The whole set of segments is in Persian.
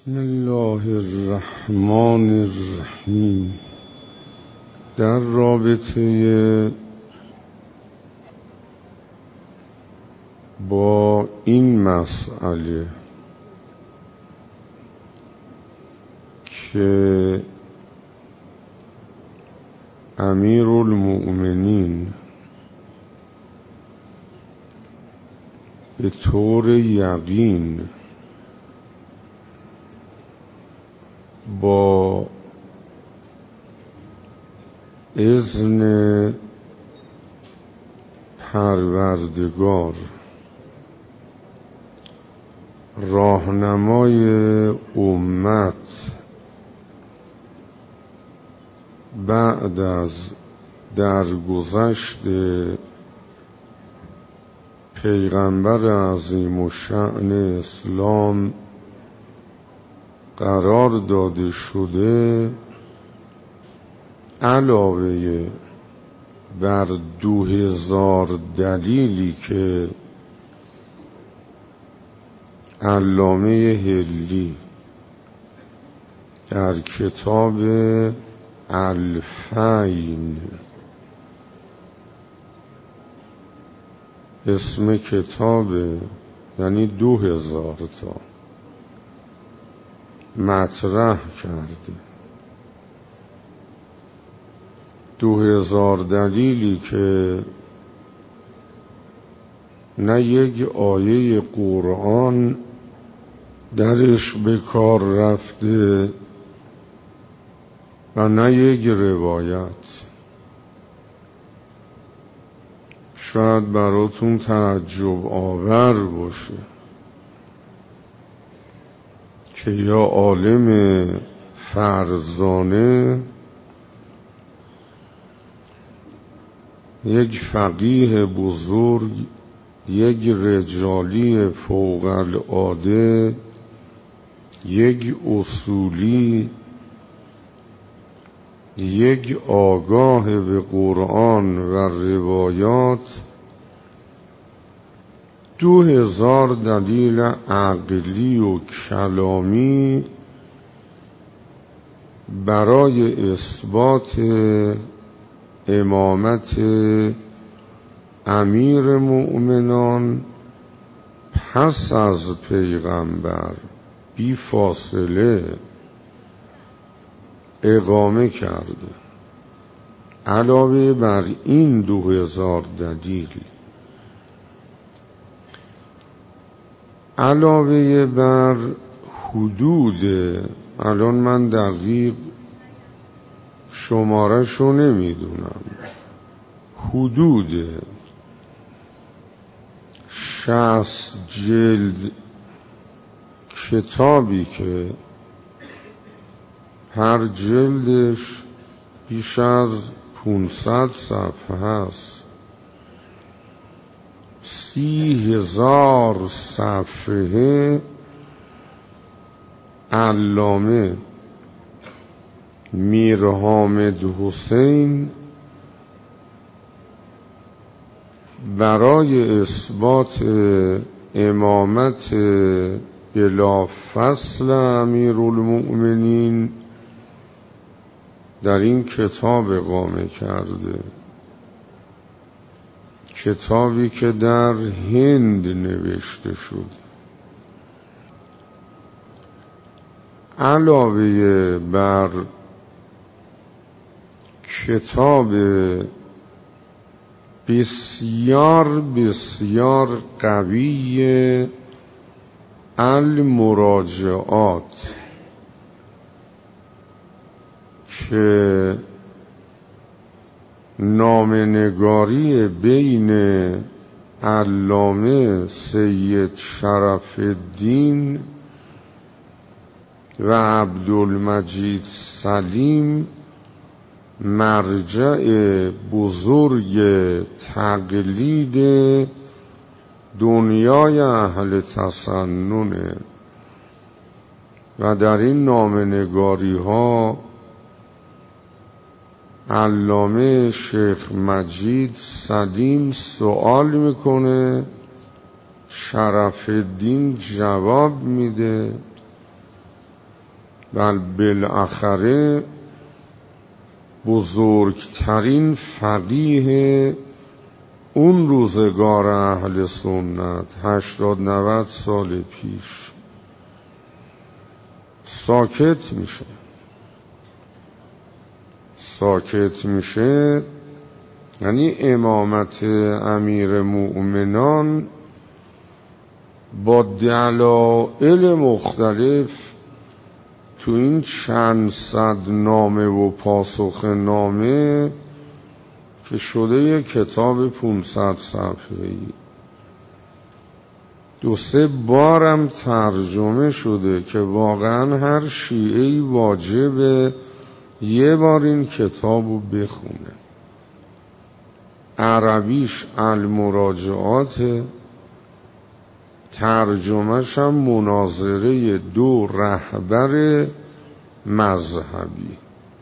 بسم الله الرحمن الرحیم. در رابطه با این مسئله که امیرالمؤمنین به طور یقین با اذن پروردگار راهنمای امت بعد از درگذشت پیغمبر عظیم الشأن اسلام قرار داده شده، علاوه بر 2000 دلیلی که علامه حلی در کتاب الفین، اسم کتاب یعنی 2000 تا مطرح کرده، 2000 دلیلی که نه یک آیه قرآن درش به کار رفته و نه یک روایت. شاید براتون تعجب آور باشه که یا عالم فرزانه، یک فقیه بزرگ، یک رجالی فوق العاده، یک اصولی، یک آگاه به قرآن و روایات 2000 دلیل عقلی و کلامی برای اثبات امامت امیر مؤمنان پس از پیغمبر بی فاصله اقامه کرده. علاوه بر این 2000 دلیل، علاوه بر حدود، الان من دقیق شماره‌شو نمیدونم، حدود 60 جلد کتابی که هر جلدش بیش از 500 صفحه است، 30,000 صفحه علامه میر حامد حسین برای اثبات امامت بلا فصل امیرالمؤمنین در این کتاب اقامه کرده. کتابی که در هند نوشته شد. علاوه بر کتاب بسیار بسیار قوی المراجعات که نامنگاری بین علامه سید شرف الدین و عبدالمجید سلیم، مرجع بزرگ تقلید دنیای اهل تسننه و در این نامنگاری ها علامه شیخ مجید سلیم سوال میکنه، شرف الدین جواب میده بل بالاخره بزرگترین فقیه اون روزگار اهل سنت 80-90 سال پیش ساکت میشه. یعنی امامت امیر مؤمنان با دلایل مختلف تو این چند صد نامه و پاسخ نامه که شده یک کتاب 500 صفحه‌ای 2-3 بارم ترجمه شده که واقعا هر شیعه‌ای واجبه یه بار این کتابو بخونه. عربیش المراجعات، ترجمهش هم مناظره 2 رهبر مذهبی.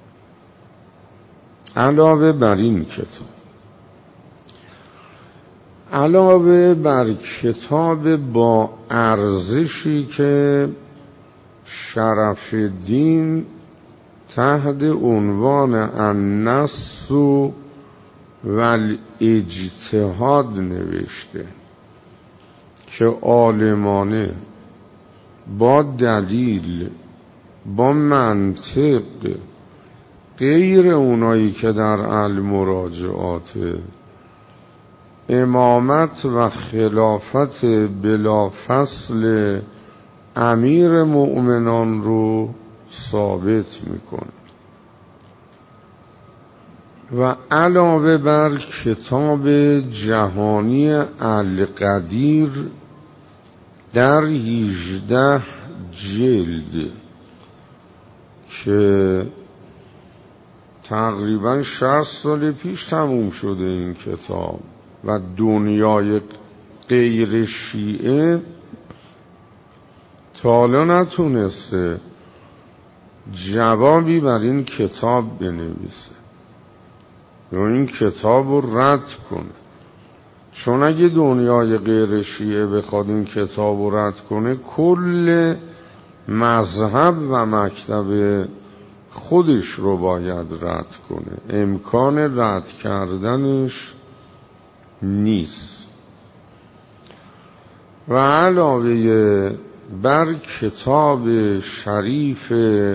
علاوه بر کتاب با ارزشی که شرف الدین تحت عنوان النص والاجتهاد نوشته که عالمانه با دلیل، با منطق، غیر اونایی که در المراجعات امامت و خلافت بلافصل امیر مؤمنان رو ثابت میکنه. و علاوه بر کتاب جهانی القدیر در 18 جلد که تقریبا 60 سال پیش تموم شده این کتاب و دنیای غیر شیعه تا حالا نتونسته جوابی بر این کتاب بنویسه یا این کتاب رو رد کنه. چون اگه دنیای غیر شیعه بخواد این کتاب رو رد کنه کل مذهب و مکتب خودش رو باید رد کنه، امکان رد کردنش نیست. و علاوه بر کتاب شریف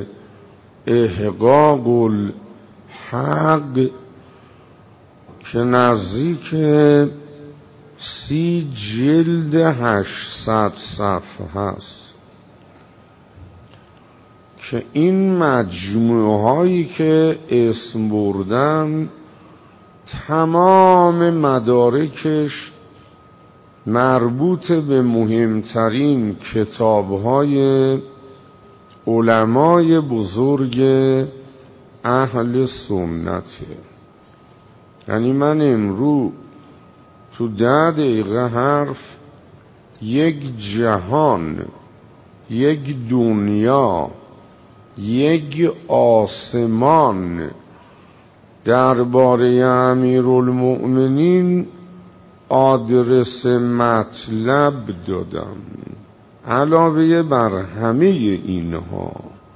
احقاق الحق که نزدیک 30 جلد 800 صفحه هست که این مجموعه هایی که اسم بردم تمام مدارکش مربوط به مهمترین کتاب‌های علمای بزرگ اهل سنته. یعنی من امروز تو 10 دقیقه حرف یک جهان، یک دنیا، یک آسمان درباره امیرالمؤمنین آدرس مطلب دادم. علاوه بر همه اینها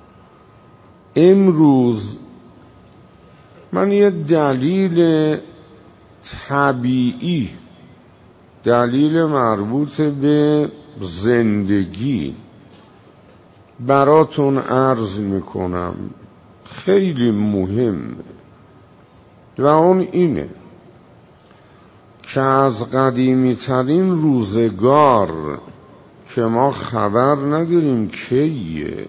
امروز من یه دلیل طبیعی، دلیل مربوط به زندگی براتون عرض میکنم خیلی مهمه و اون اینه که از قدیمی ترین روزگار که ما خبر نداریم کیه،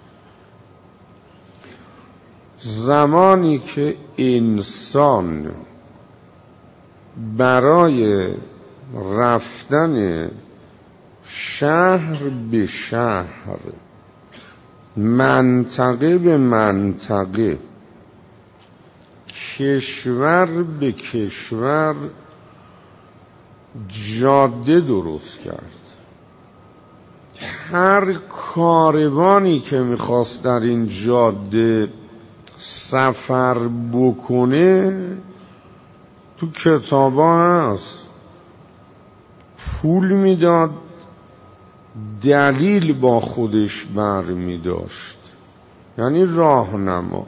زمانی که انسان برای رفتن شهر به شهر، منطقه به منطقه، کشور به کشور جاده درست کرد، هر کاروانی که میخواست در این جاده سفر بکنه تو کتابا هست، پول میداد، دلیل با خودش بر میداشت. یعنی راهنما،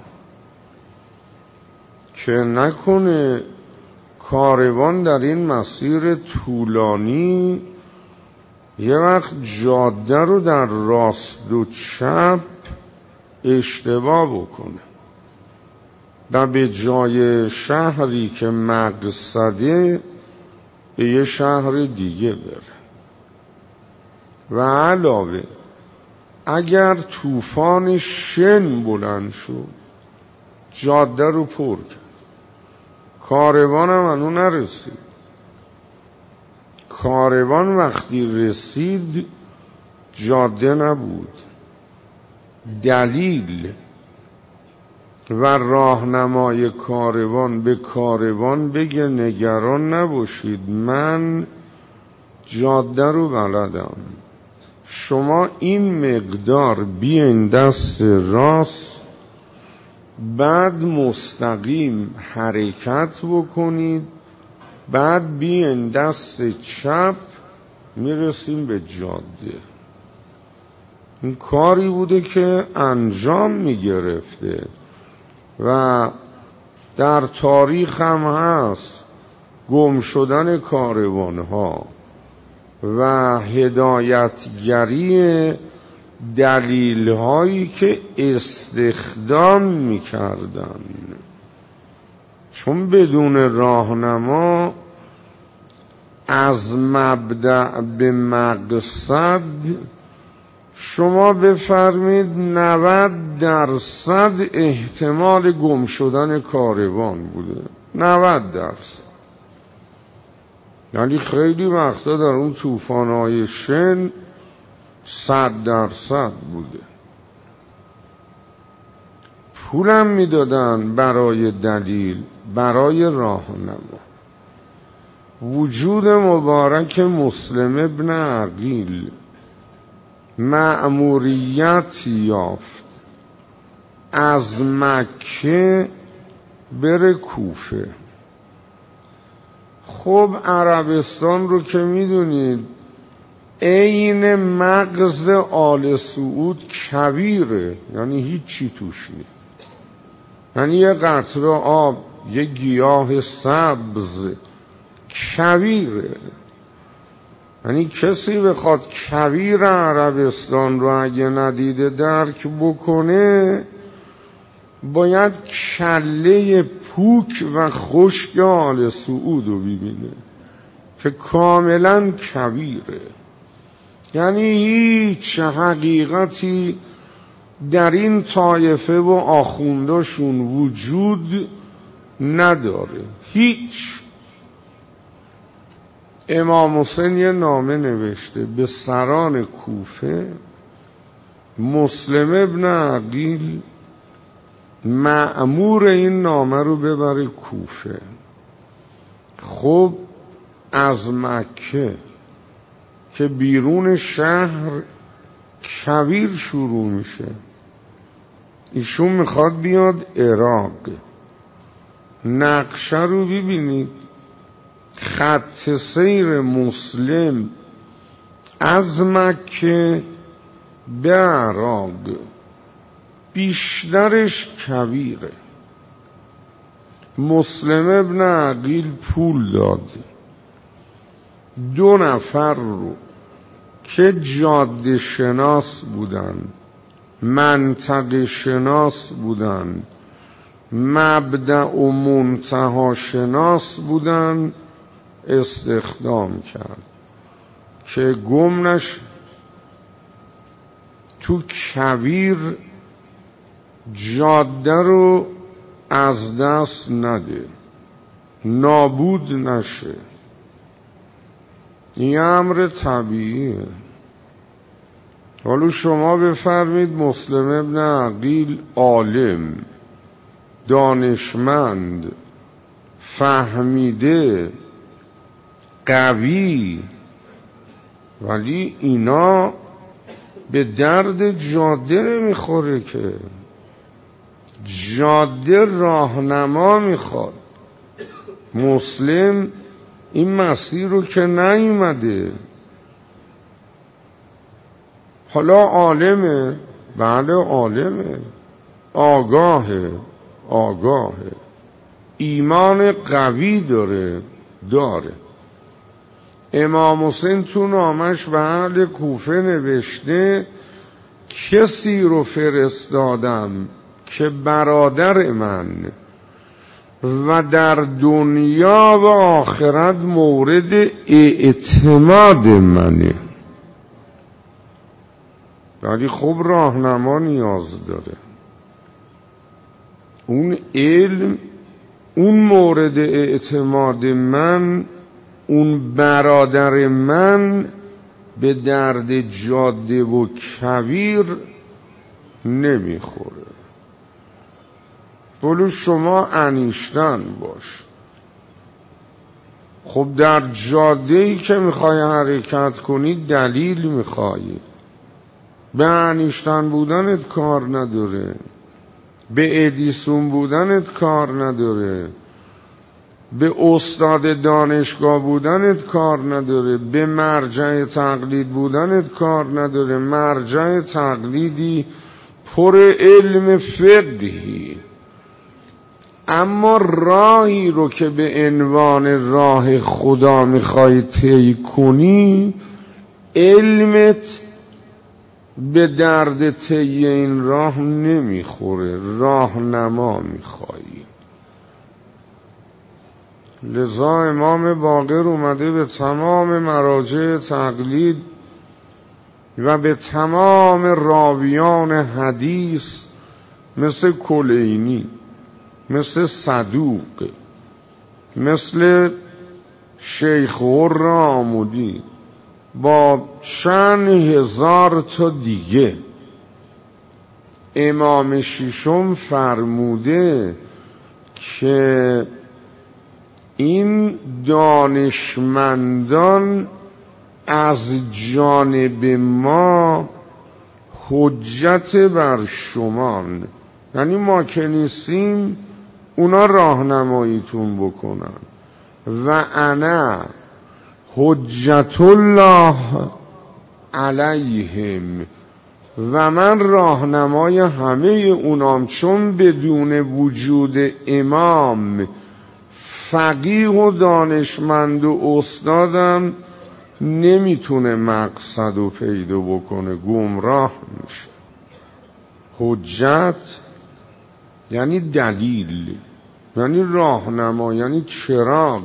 که نکنه کاروان در این مسیر طولانی یه وقت جاده رو در راست و چپ اشتباه بکنه و به جای شهری که مقصده به یه شهر دیگه بره. و علاوه اگر طوفان شن بلند شد جاده رو پر کرد، کاروان هم هنو نرسید. کاروان وقتی رسید جاده نبود. دلیل و راهنمای کاروان به کاروان بگه نگران نباشید، من جاده رو بلدم، شما این مقدار بیاین دست راست، بعد مستقیم حرکت بکنید، بعد بیاین دست چپ، میرسیم به جاده. این کاری بوده که انجام میگرفته و در تاریخ هم هست گم شدن کاروانها و هدایتگری دلیل‌هایی که استخدام می‌کردن، چون بدون راهنما از مبدأ به مقصد شما بفرمید 90% احتمال گم شدن کاروان بوده. 90%. یعنی خیلی وقتا در اون طوفان‌های شن 100% بوده. پولم میدادن برای دلیل، برای راهنما. وجود مبارک مسلم ابن عقیل مأموریت یافت از مکه بره کوفه. خب عربستان رو که میدونید عین مغز آل سعود کویره، یعنی هیچی توش نیست، یعنی یه قطره آب، یه گیاه سبز، کویره. یعنی کسی بخواد کویر عربستان رو اگه ندیده درک بکنه باید کله پوک و خشک آل سعود رو ببینه که کاملا کویره. یعنی هیچ حقیقتی در این طایفه و آخونداشون وجود نداره، هیچ. امام حسین یه نامه نوشته به سران کوفه، مسلم ابن عقیل مأمور این نامه رو ببره کوفه. خب از مکه که بیرون شهر کویر شروع میشه، ایشون میخواد بیاد عراق. نقشه رو ببینید، خط سیر مسلم از مکه به عراق بیشترش کویره. مسلم ابن عقیل پول داد 2 نفر رو که جاده شناس بودن، منطقه شناس بودن، مبدأ و منتها شناس بودن، استخدام کرد که گم نشه، تو کویر جاده رو از دست نده، نابود نشه. این امر طبیعیه. حالا شما بفرمید مسلم ابن عقیل عالم، دانشمند، فهمیده، قوی، ولی اینا به درد جاده نمیخوره که. جاده راهنما میخواد. مسلم این مسیر رو که نیومده. حالا عالمه، بله عالمه، آگاهه، ایمان قوی داره. امام حسین تو نامش به اهل کوفه نوشته کسی رو فرستادم که برادر من و در دنیا و آخرت مورد اعتماد منه. ولی خب راهنما نیاز داره. اون علم، اون مورد اعتماد من، اون برادر من به درد جاده و کویر نمیخوره. بلو شما انیشتن باش. خب در جاده‌ای که میخوای حرکت کنی دلیل میخوای. به انیشتن بودنت کار نداره، به ادیسون بودنت کار نداره، به استاد دانشگاه بودنت کار نداره، به مرجع تقلید بودنت کار نداره. مرجع تقلیدی پر علم فقهی، اما راهی رو که به عنوان راه خدا میخوای طی کنی، علمت به درد طی این راه نمیخوره، راهنما میخوایی. لذا امام باقر اومده به تمام مراجع تقلید و به تمام راویان حدیث مثل کلینی، مثل صدوق، مثل شیخ حر عمودی، با چند هزار تا دیگه امام ششم فرموده که این دانشمندان از جانب ما حجت بر شمان، یعنی ما که نیستیم اونا راهنماییتون بکنن. و انا حجت الله علیهم، و من راهنمای همه اونام، چون بدون وجود امام فقیه و دانشمند و استادم نمیتونه مقصد رو پیدا بکنه، گمراه میشه. حجت یعنی دلیل، یعنی راهنما، یعنی چراغ.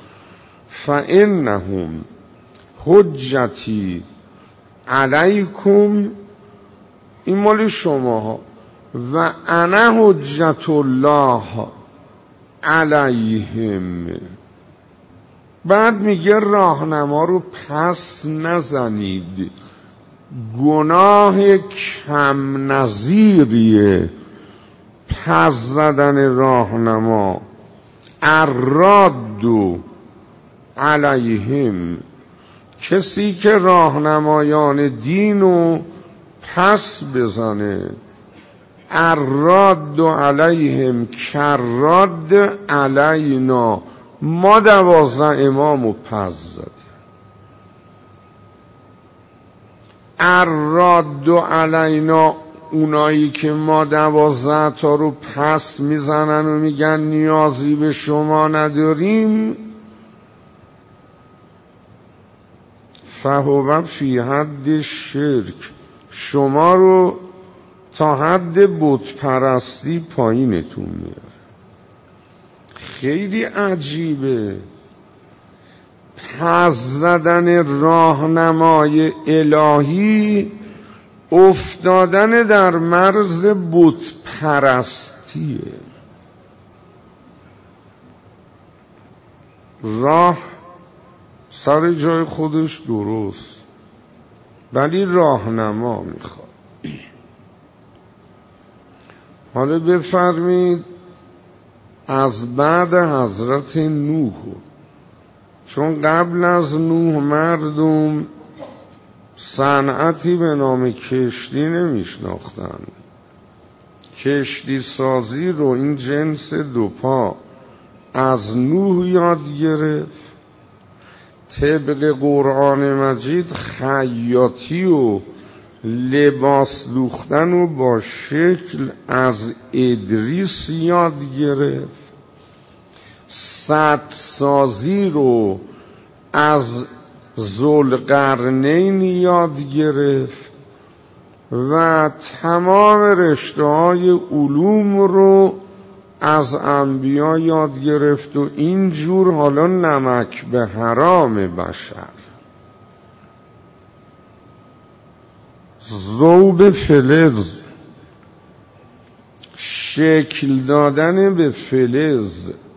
فانهم حجتی علیکم، این مال شما، و انا حجت الله علیهم. بعد میگه راهنما رو پس نزنید، گناه کم نظیریه پس زدن راهنما. الراد علیهم، کسی که راهنمایان دینو پس بزنه. الراد علیهم کراد علینا، ما 12 امامو پس زدیم. الراد علینا، اونایی که ما 12 تا رو پس میزنن و میگن نیازی به شما نداریم، فهو فی حد شرک، شما رو تا حد بت پرستی پایینتون میاره. خیلی عجیبه پس زدن راهنمای الهی، افتادن در مرز بت پرستیه. راه سر جای خودش درست، ولی راهنما میخواد. حالا بفرمید از بعد حضرت نوح، چون قبل از نوح مردم صنعتی به نام کشتی نمیشناختن. کشتی سازی رو این جنس دوپا از نوح یاد گرفت. طبق قرآن مجید خیاطی و لباس دوختن و با شکل از ادریس یاد گرفت، سدسازی رو از ذوالقرنین یاد گرفت و تمام رشته‌های علوم رو از انبیا یاد گرفت و اینجور حالا نمک به حرام بشر. ذوب فلز، شکل دادن به فلز،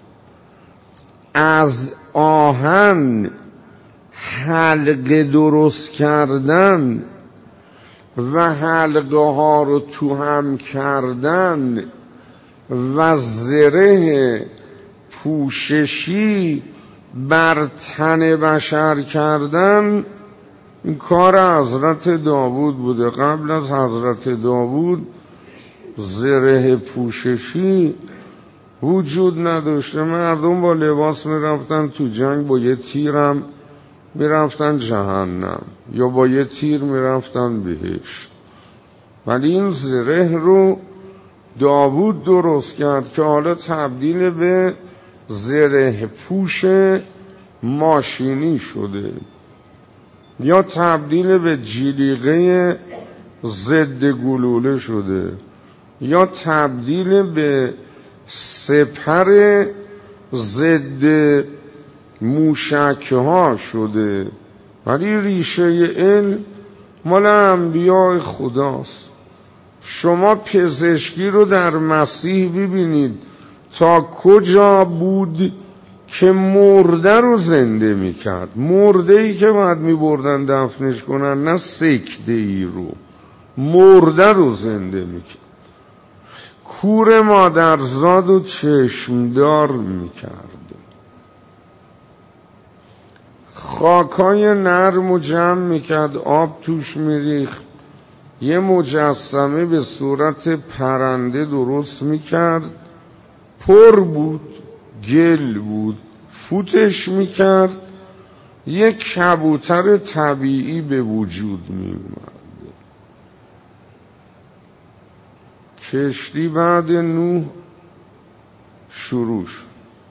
از آهن حلقه درست کردن و حلقه ها رو تو هم کردن و زره پوششی بر تن بشر کردن، این کار حضرت داوود بوده. قبل از حضرت داوود زره پوششی وجود نداشته. مردم با لباس میرفتن تو جنگ، با یه تیرم میرفتن جهنم یا با یه تیر میرفتن بهشت. ولی این زره رو داوود درست کرد که حالا تبدیل به زره پوش ماشینی شده یا تبدیل به جلیقه ضد گلوله شده یا تبدیل به سپر ضد موشک ها شده. ولی ریشه علم مال انبیاء خداست. شما پزشکی رو در مسیح ببینید تا کجا بود که مرده رو زنده میکرد. مرده ای که باید میبردن دفنش کنن، نه سکته ای رو، مرده رو زنده میکرد. کور مادرزاد و چشمدار میکرد. خاکای نرم و جمع میکرد، آب توش میریخت، یه مجسمه به صورت پرنده درست میکرد، پر بود، گل بود، فوتش میکرد، یه کبوتر طبیعی به وجود میومد. کشتی بعد نوح شروع شد.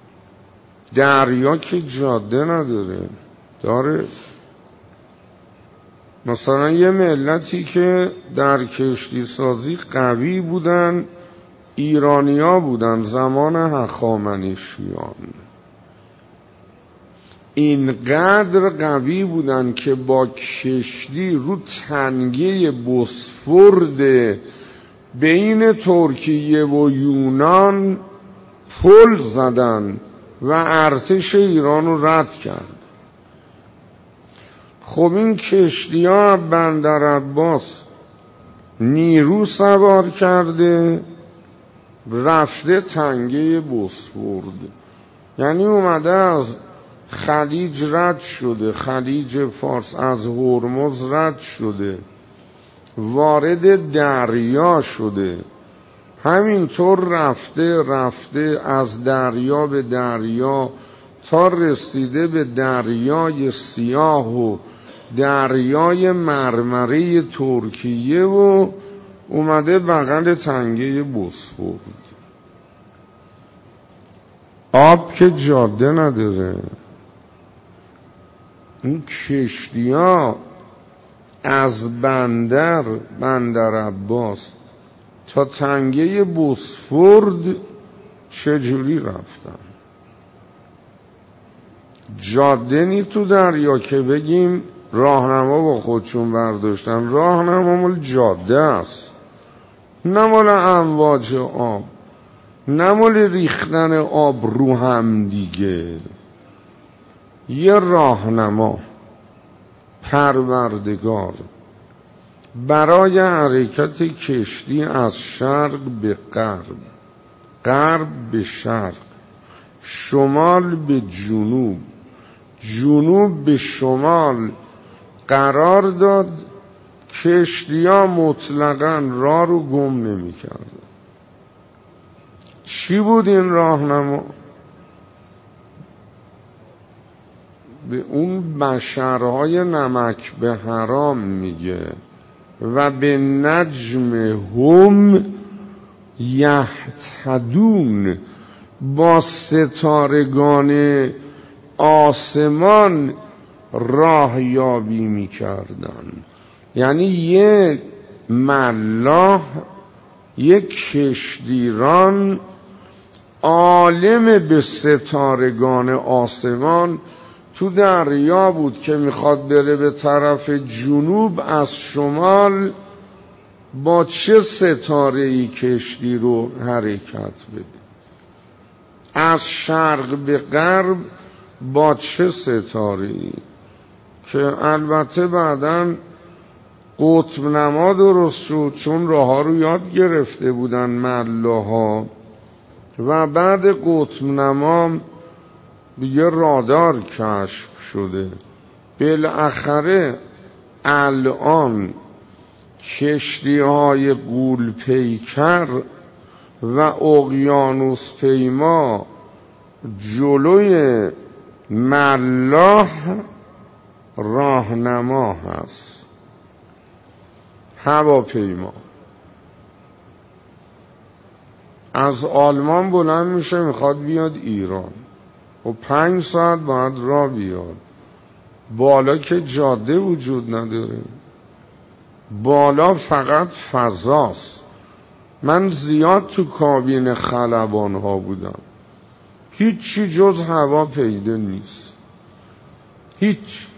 دریا که جاده نداره، داره. مثلا یه ملتی که در کشتی سازی قوی بودن، ایرانیا بودن زمان هخامنشیان. اینقدر قوی بودن که با کشتی رو تنگه بوسفورد بین ترکیه و یونان پل زدن و ارتش ایران رو رد کرد. خب این کشتی ها بندر عباس نیرو سوار کرده، رفته تنگه بوسفورد، یعنی اومده از خلیج رد شده، خلیج فارس از هرمز رد شده، وارد دریا شده، همینطور رفته از دریا به دریا تا رسیده به دریای سیاه و دریای مرمره ترکیه و اومده بغل تنگه بوسفورد. آب که جاده نداره. این کشتی ها از بندر عباس تا تنگه بوسفورد چجوری رفتن؟ جاده نی تو دریا که بگیم راهنما با خودشون برداشتن. راهنما مال جاده است، نه مال امواج آب، نه مال ریختن آب رو هم دیگه. یه راهنما پروردگار برای حرکت کشتی از شرق به غرب، غرب به شرق، شمال به جنوب، جنوب به شمال قرار داد. کشتی‌ها مطلقاً راه رو گم نمی کردن. چی بود این راهنما؟ به اون بشرهای نمک به حرام میگه. و به نجم هم یهتدون، با ستارگان آسمان راه یابی می کردن. یعنی یک ملاح، یک کشتیران عالم به ستارگان آسمان تو دریا بود که میخواد بره به طرف جنوب از شمال، با چه ستاره‌ای کشتی رو حرکت بده، از شرق به غرب با چه ستاره‌ای، که البته بعداً قطب نما درست شد چون راه ها رو یاد گرفته بودن ملاحا، و بعد قطب نما دیگه رادار کشف شده. بالاخره الان کشتی های غول پیکر و اقیانوس پیما جلوی ملاح راهنما هست. هواپیما از آلمان بلند میشه میخواد بیاد ایران و 5 ساعت باید راه بیاد. بالا که جاده وجود نداره، بالا فقط فضاست. من زیاد تو کابین خلبان ها بودم، هیچی جز هوا پیدا نیست، هیچ.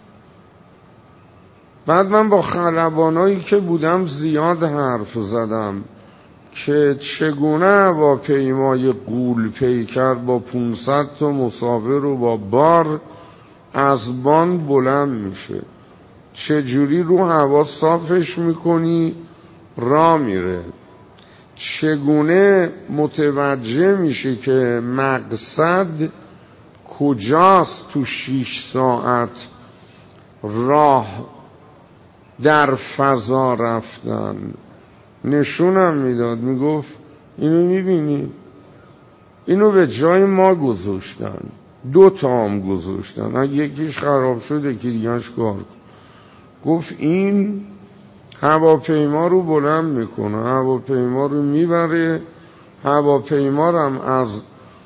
بعد من با خلبانایی که بودم زیاد حرف زدم که چگونه هواپیمای غول پیکر با 500 تا مسافر و با بار از باند بلند میشه، چجوری رو هوا صافش میکنی راه میره، چگونه متوجه میشه که مقصد کجاست تو 6 ساعت راه در فضا رفتن. نشونم میداد، میگفت اینو میبینی؟ اینو به جای ما گذاشتن، 2 تا هم گذاشتن، اگه یکیش خراب شده که دیگهش کار کن. گفت این هواپیما رو بلند میکنه، هواپیما رو میبره، هواپیما رو هم از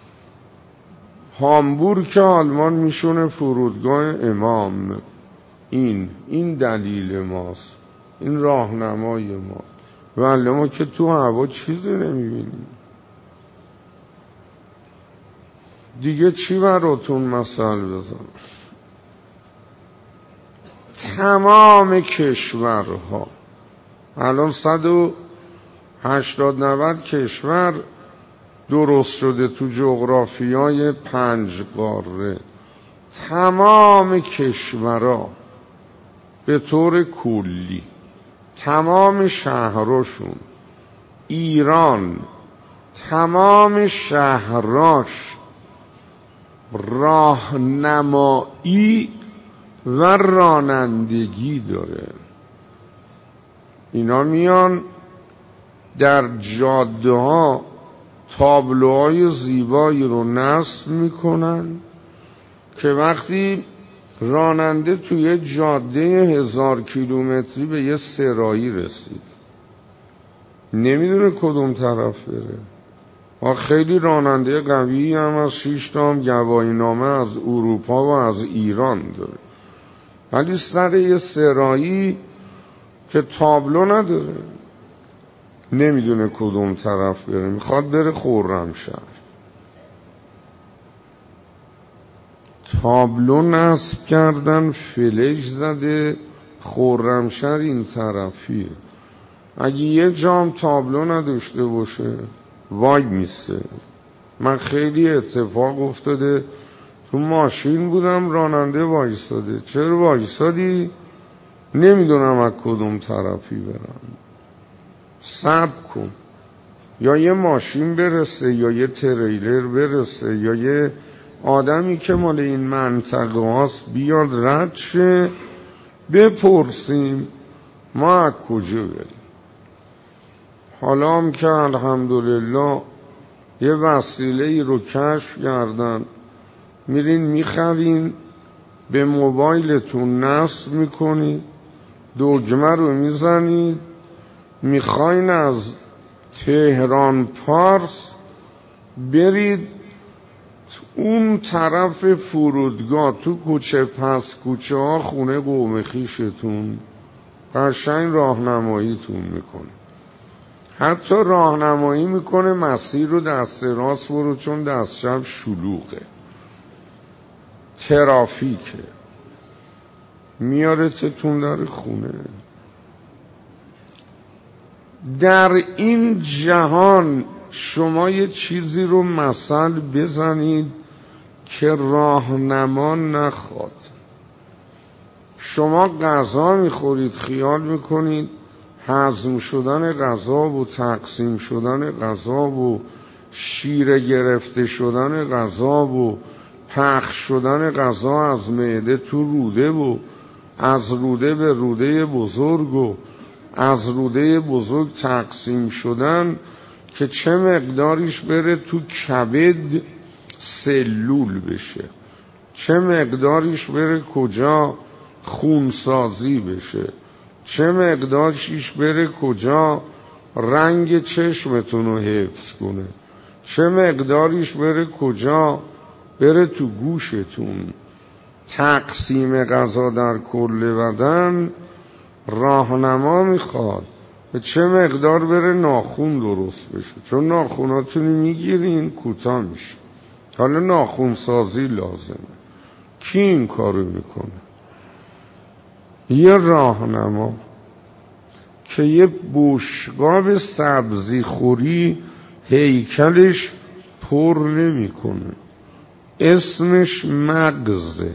هامبورگ آلمان میشونه فرودگاه امام. این دلیل ماست، این راهنمای ما. ولی ما که تو هوا چیزی نمیبینیم. دیگه چی براتون مثال بزنم؟ تمام کشورها الان 180-90 کشور درست شده تو جغرافیای 5 قاره. تمام کشورها به طور کلی، تمام شهراشون، ایران تمام شهراش راهنمایی و رانندگی داره. اینا میان در جاده ها تابلوهای زیبایی رو نصب میکنن که وقتی راننده توی جاده 1000 کیلومتری به یه سرایی رسید، نمیدونه کدوم طرف بره. خیلی راننده قوی هم از 6 تا هم گواهینامه از اروپا و از ایران داره، ولی سر یه سرایی که تابلو نداره نمیدونه کدوم طرف بره، میخواد بره خرمشهر. تابلو نصب کردن، فلش زده خرمشهر این طرفیه. اگه یه جام تابلو نداشته باشه وای میسته. من خیلی اتفاق افتاده، تو ماشین بودم راننده وایستاده. چرا وایستادی؟ نمیدونم از کدوم طرفی برم. صبر کن، یا یه ماشین برسه یا یه تریلر برسه یا یه آدمی که مال این منطقه هاست بیاد رد شه، بپرسیم ما از کجا بریم. حالا هم که الحمدلله یه وسیله رو کشف کردن، میرین میخرین، به موبایلتون نصب میکنی، دگمه رو میزنید، میخواین از تهران پارس برید اون طرف فرودگاه، تو کوچه پس کوچه ها خونه قوم خویشتون قشنگ راهنماییتون میکنه. حتی راهنمایی میکنه مسیر رو دست راست برو، چون دست چپ شلوغه، ترافیکه، میارتتون در خونه. در این جهان شما یه چیزی رو مثل بزنید که راهنما نخواد. شما غذا میخورید، خیال میکنید هضم شدن غذا و تقسیم شدن غذا و شیره گرفته شدن غذا و پخش شدن غذا از معده تو روده و از روده به روده بزرگ و از روده بزرگ تقسیم شدن که چه مقداریش بره تو کبد سلول بشه، چه مقداریش بره کجا خونسازی بشه، چه مقداریش بره کجا رنگ چشمتون رو حفظ کنه، چه مقداریش بره کجا بره تو گوشتون. تقسیم غذا در کل بدن راهنما میخواد به چه مقدار بره ناخون درست بشه، چون ناخوناتونی میگیرین کوتاه میشه، حالا ناخون سازی لازمه. کی این کارو میکنه؟ یه راهنما که یه بشقاب سبزی خوری هیکلش پر نمیکنه، اسمش مغزه.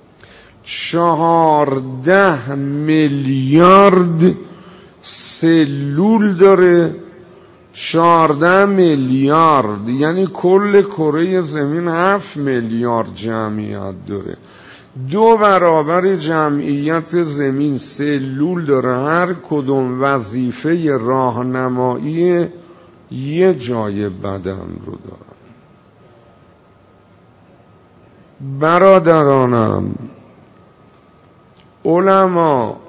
14 میلیارد سلول داره، 14 میلیارد یعنی کل کره زمین 7 میلیارد جمعیت داره. 2 برابر جمعیت زمین سلول داره، هر کدوم وظیفه راهنمایی یه جای بدن رو داره. برادرانم، علما،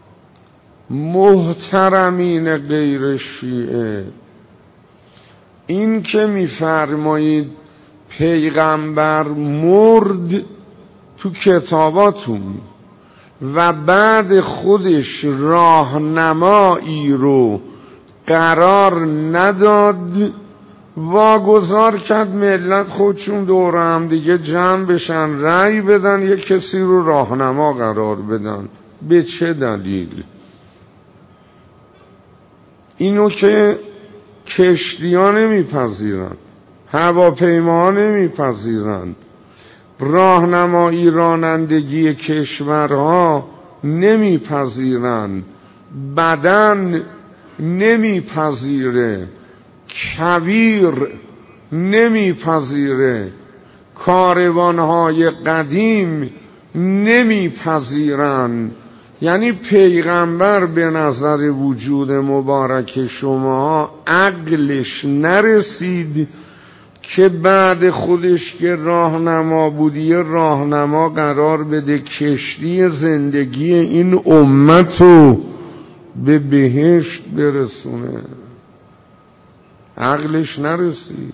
محترمین غیر شیعه، این که میفرمایید پیغمبر مرد تو کتاباتون و بعد خودش راهنمایی رو قرار نداد، واگذار کرد ملت خودشون دور هم دیگه جمع بشن رأی بدن یک کسی رو راهنما قرار بدن. به چه دلیل؟ اینو که کشتی‌ها نمیپذیرن، هواپیماها نمیپذیرن، راهنمایی رانندگی کشورها نمیپذیرن، بدن نمیپذیره، کویر نمیپذیره، کاروانهای قدیم نمیپذیرن. یعنی پیغمبر به نظر وجود مبارک شما عقلش نرسید که بعد خودش که راهنما بودی راهنما قرار بده کشتی زندگی این امت رو به بهشت برسونه. عقلش نرسید.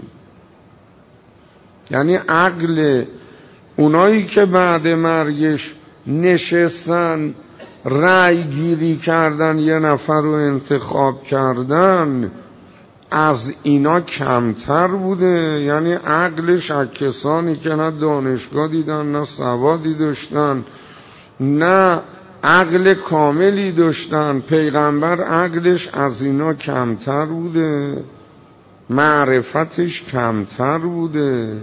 یعنی عقل اونایی که بعد مرگش نشستن رأی گیری کردن یه نفر رو انتخاب کردن از اینا کمتر بوده. یعنی عقلش از کسانی که نه دانشگاه دیدن، نه سوادی داشتن، نه عقل کاملی داشتن. پیغمبر عقلش از اینا کمتر بوده، معرفتش کمتر بوده.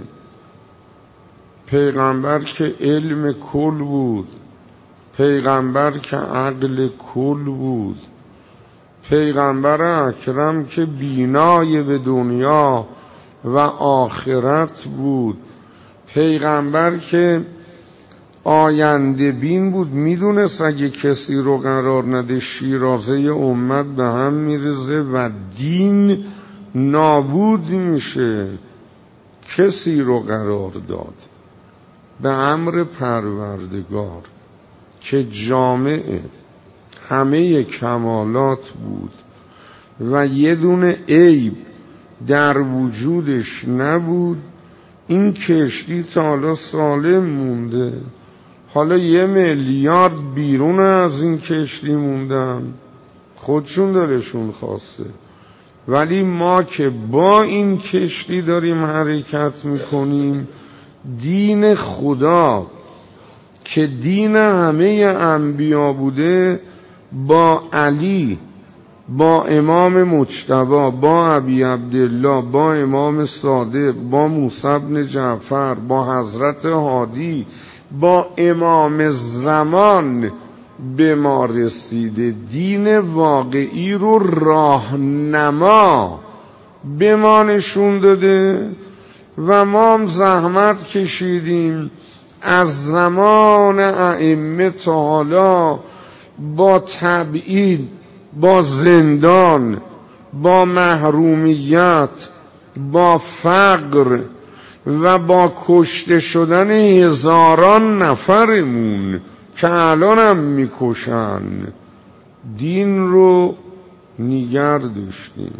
پیغمبر که علم کل بود، پیغمبر که عقل کل بود، پیغمبر اکرم که بینای به دنیا و آخرت بود، پیغمبر که آینده بین بود، میدونست اگه کسی رو قرار نده شیرازه امت به هم میرزه و دین نابود میشه. کسی رو قرار داد به امر پروردگار که جامعه همه کمالات بود و یه دونه عیب در وجودش نبود، این کشتی تا حالا سالم مونده. حالا 1 میلیارد بیرون از این کشتی موندن، خودشون دلشون خواسته، ولی ما که با این کشتی داریم حرکت میکنیم، دین خدا که دین همه انبیا بوده، با علی، با امام مجتبی، با ابی عبدالله، با امام صادق، با موسی بن جعفر، با حضرت هادی، با امام زمان به ما رسیده. دین واقعی رو راهنما به ما نشون داده و ما هم زحمت کشیدیم از زمان ائمه تا حالا، با تبعید، با زندان، با محرومیت، با فقر و با کشته شدن هزاران نفرمون که الان هم میکشن، دین رو نگر داشتیم.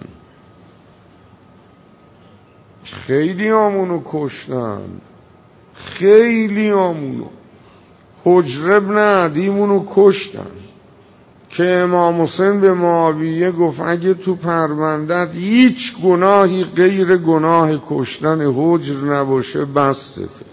خیلی همونو کشتن، خیلی همونو. حجر ابن عدیمونو کشتن که امام حسین به معاویه گفت اگه تو پروندت هیچ گناهی غیر گناه کشتن حجر نباشه بستته.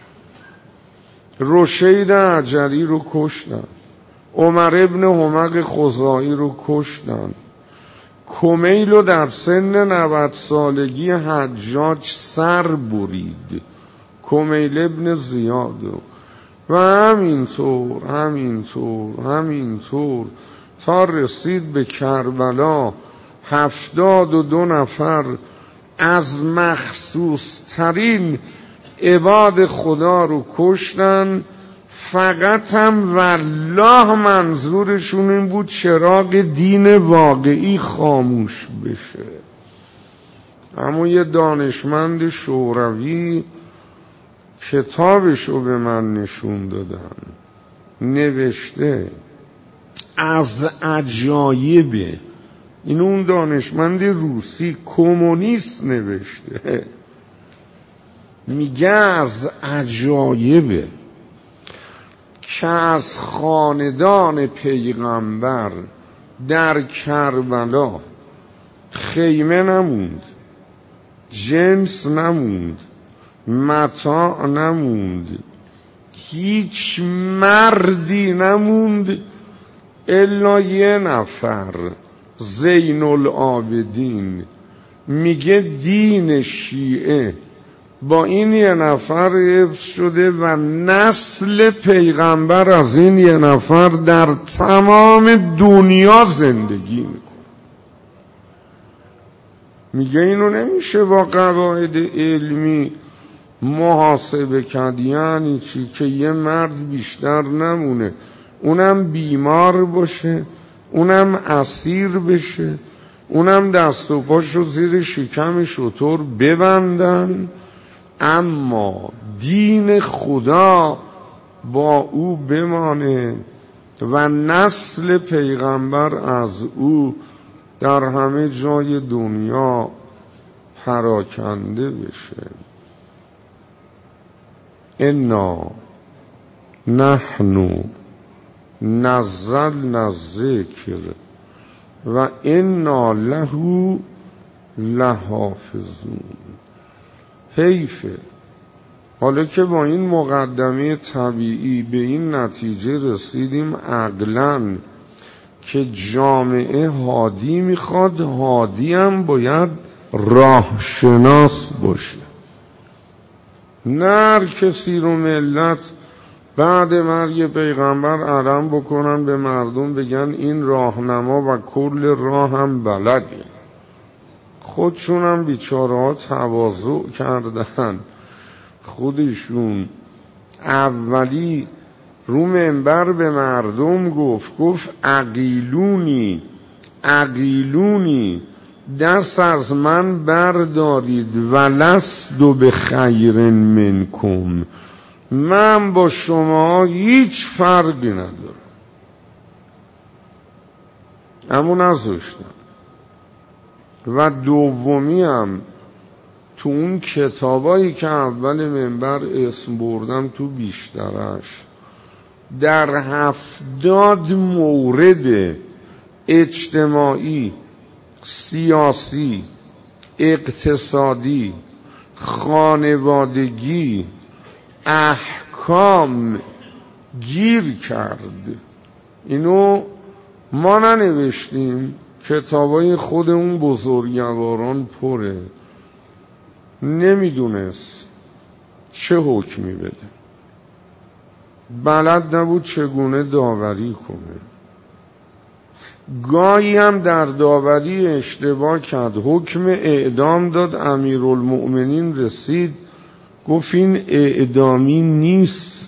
رشید عجری رو کشتن، عمر ابن حمق خزاعی رو کشتن، کمیل رو در سن 90 سالگی حجاج سر برید، کمیل ابن زیاد رو. و همینطور تا رسید به کربلا. 72 نفر از مخصوص ترین عباد خدا رو کشتن، فقط هم والله منظورشون این بود چراغ دین واقعی خاموش بشه. اما یه دانشمند شوروی کتابشو به من نشون دادن، نوشته از عجایبه، این اون دانشمند روسی کمونیست نوشته، میگه از عجایبه که از خاندان پیغمبر در کربلا خیمه نموند، جنس نموند، متاع نموند، هیچ مردی نموند الا 1 نفر، زین العابدین. میگه دین شیعه با این 1 نفر حفظ شده و نسل پیغمبر از این 1 نفر در تمام دنیا زندگی میکنه. میگه اینو نمیشه با قواعد علمی محاسبه کرد. یعنی چی؟ که یه مرد بیشتر نمونه، اونم بیمار باشه، اونم اسیر بشه، اونم دست و پاشو زیر شکم شتر ببندن، اما دین خدا با او بمانه و نسل پیغمبر از او در همه جای دنیا پراکنده بشه. انا نحن نزلنا الذکر و انا له لحافظون. حیفه حالا که با این مقدمه طبیعی به این نتیجه رسیدیم عقلاً که جامعه هادی میخواد، هادی هم باید راهشناس باشه. نه هر کسی رو ملت بعد مرگ پیغمبر علم بکنن به مردم بگن این راهنما و کل راه هم بلده. خودشون هم بیچاره ها تواضع کردن، خودشون اولی رو منبر به مردم گفت عقیلونی دست از من بردارید ولست به خیر منکم، من با شما هیچ فرقی ندارم. اما نذاشتن. و دومی هم تو اون کتابایی که اول منبر اسم بردم تو بیشترش در 70 مورد اجتماعی، سیاسی، اقتصادی، خانوادگی، احکام گیر کرد. اینو ما ننوشتیم، کتابای خود اون بزرگواران پره. نمیدونست چه حکمی بده، بلد نبود چگونه داوری کنه، گاهی هم در داوری اشتباه کرد، حکم اعدام داد، امیرالمؤمنین رسید گفت این اعدامی نیست.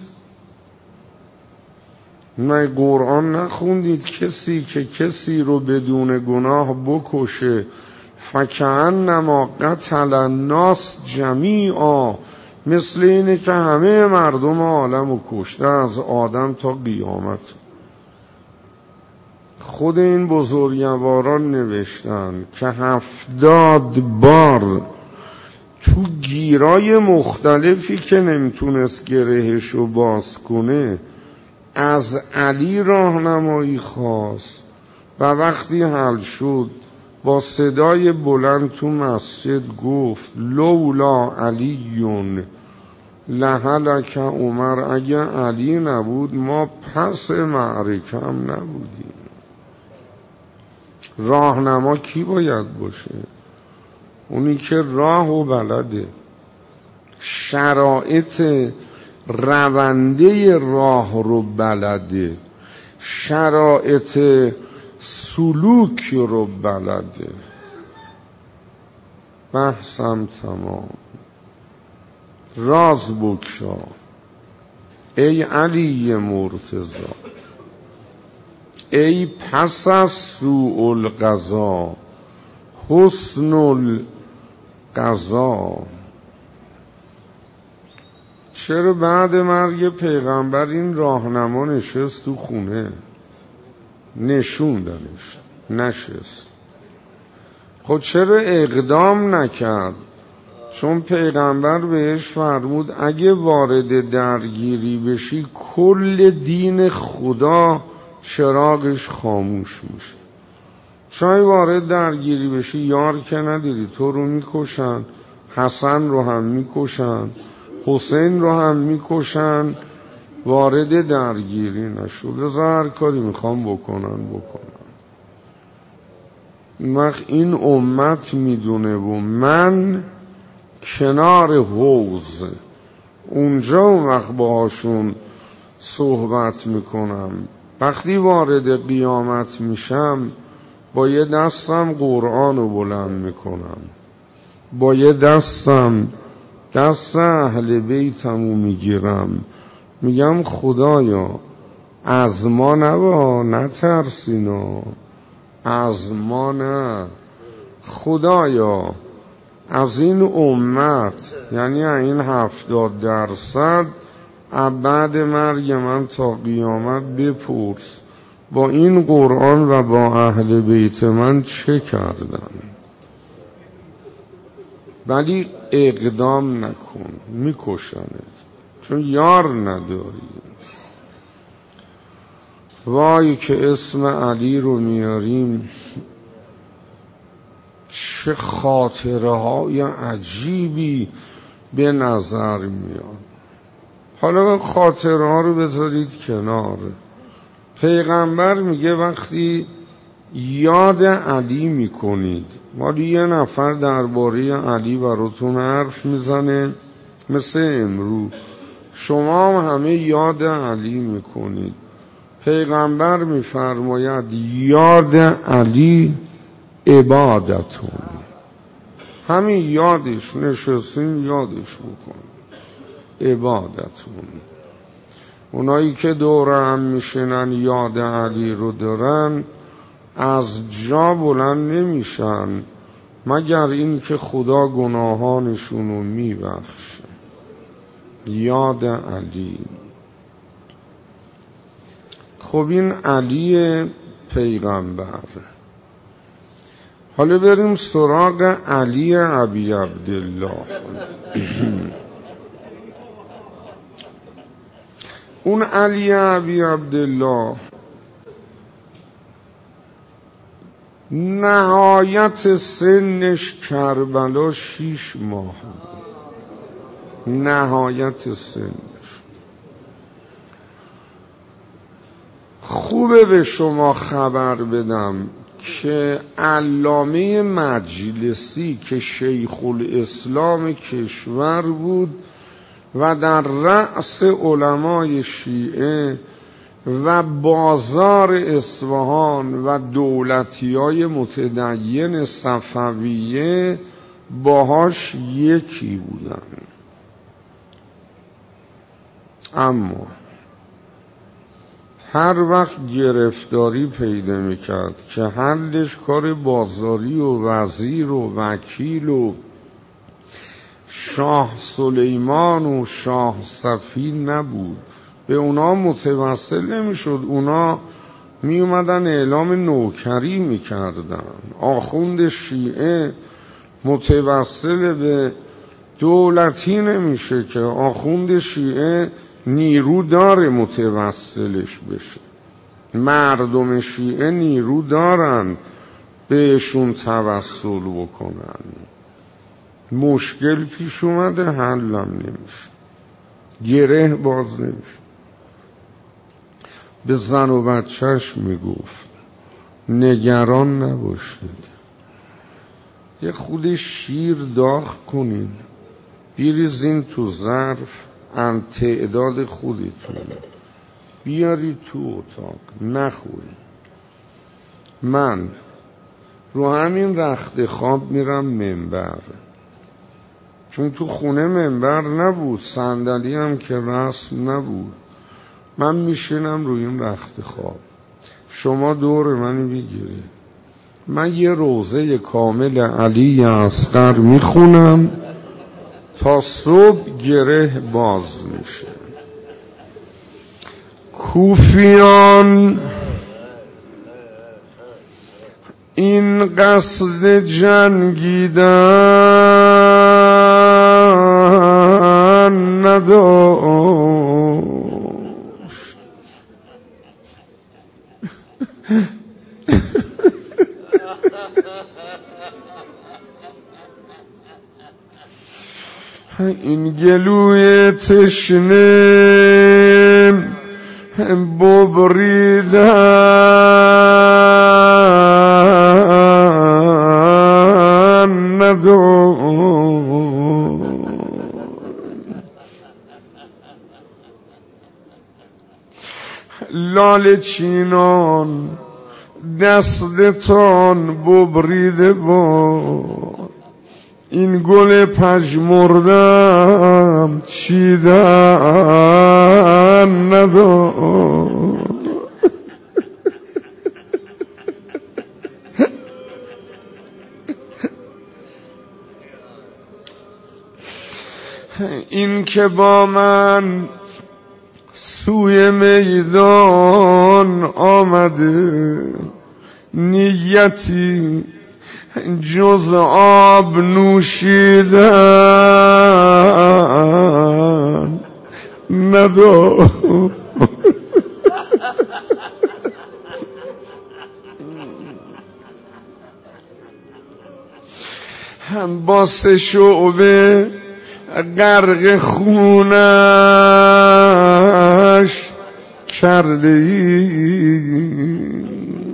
نه قرآن نخوندید کسی که کسی رو بدون گناه بکشه فکأنما قتل الناس جمیعا، مثل اینه که همه مردم عالم رو کشته از آدم تا قیامت. خود این بزرگواران نوشتن که 70 بار تو گیرای مختلفی که نمیتونست گرهشو باز کنه از علی راهنمایی خواست و وقتی حل شد با صدای بلند تو مسجد گفت لولا علیون لهلک عمر، اگه علی نبود ما پس معرکه هم نبودیم. راهنما کی باید باشه؟ اونی که راه و بلده، شرایط رونده راه رو بلده، شرایط سلوک رو بلده. بحثم تمام. راز بگشا ای علی مرتضی، ای پس از سوء القضا حسن القضا. چرا بعد مرگ پیغمبر این راهنما نشست تو خونه؟ نشوندنش، نشست. خود چرا اقدام نکرد؟ چون پیغمبر بهش فرمود اگه وارد درگیری بشی کل دین خدا چراغش خاموش میشه. چای وارد درگیری بشی یار که نداری، تو رو میکشن، حسن رو هم میکشن، حسین رو هم میکشن، وارد درگیری نشو، بذار هر کاری میخوام بکنن. وقت این امت میدونه و من کنار حوض اونجا اون وقت باهاشون صحبت میکنم. وقتی وارد قیامت میشم با یه دستم قرآن رو بلند میکنم، با یه دستم دست اهل بیتمو میگیرم، میگم خدایا از ما نبا، نترسینا، از ما نه، خدایا از این امت، یعنی این 70% بعد مرگ من تا قیامت بپرس با این قرآن و با اهل بیت من چه کردن. ولی اقدام نکن، میکشنت، چون یار نداری. وای که اسم علی رو میاریم چه خاطره های عجیبی به نظر میاد. حالا خاطره ها رو بذارید کنار. پیغمبر میگه وقتی یاد علی میکنید، ولی یه نفر درباره علی براتون حرف میزنه مثل امروز، شما هم همه یاد علی میکنید. پیغمبر میفرماید یاد علی عبادتون، همین یادش نشستین یادش بکن، عبادتون. اونایی که دور هم میشنن یاد علی رو دارن از جا بلند نمیشن مگر این که خدا گناهانشون رو میبخشه. یاد علی. خب این علی پیغمبر. حالا بریم سراغ علی ابی عبدالله. اون علی ابی عبدالله نهایت سنش کربلا 6 ماه، نهایت سنش. خوبه به شما خبر بدم که علامه مجلسی که شیخ الاسلام کشور بود و در رأس علمای شیعه و بازار اصفهان و دولتیای متدین صفویه باهاش یکی بودن، اما هر وقت گرفتاری پیدا میکرد که حلش کار بازاری و وزیر و وکیل و شاه سلیمان و شاه صفی نبود، به اونا متوسل نمیشد. اونا می اومدن اعلام نوکری میکردن. آخوند شیعه متوسل به دولتی نمیشه که، آخوند شیعه نیرو داره متوسلش بشه. مردم شیعه نیرو دارن بهشون توسل بکنن. مشکل پیش اومده حلم نمیشه، گره باز نمیشه. به زن و بچهش میگفت نگران نباشید، یه خود شیر داغ کنین بیریزین تو ظرف ان تعداد خودتون، بیاری تو اتاق نخورین. من رو همین رخت خواب میرم منبر، چون تو خونه منبر نبود، صندلی هم که رسم نبود. من میشینم روی این رخت خواب، شما دور منو بگیرید، من یه روزه کامل علی اصغر میخونم تا صبح گره باز میشه. کوفیان این قصد جنگیدن نداشت، این گلوی تشنه ببریدن نداشت. لاله چینان دستتان ببریده باد، این گل پژمردم چیدن نداشت. این که با من سوی میدان آمده، نیتی جز آب نوشیدن نداشت. با 3 شعبه غرق خونش کرده ای،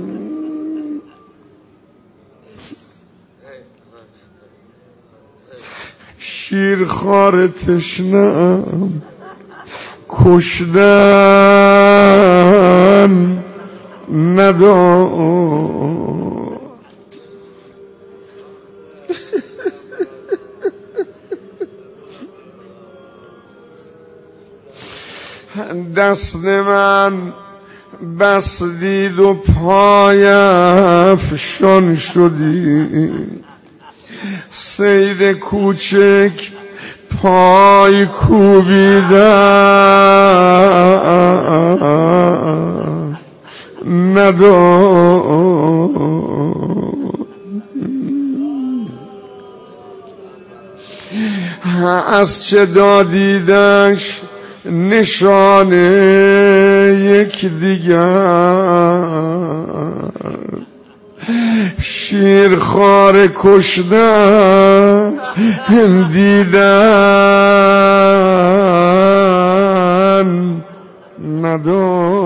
شیرخوار تشنم کشتن نداشت. دست من بسدید و پایفشان شدی، صید کوچک پای کوبیدن نداد. از چه دادیدش نشانه یک دیگر، شیرخوار کشتن دیدن نداد.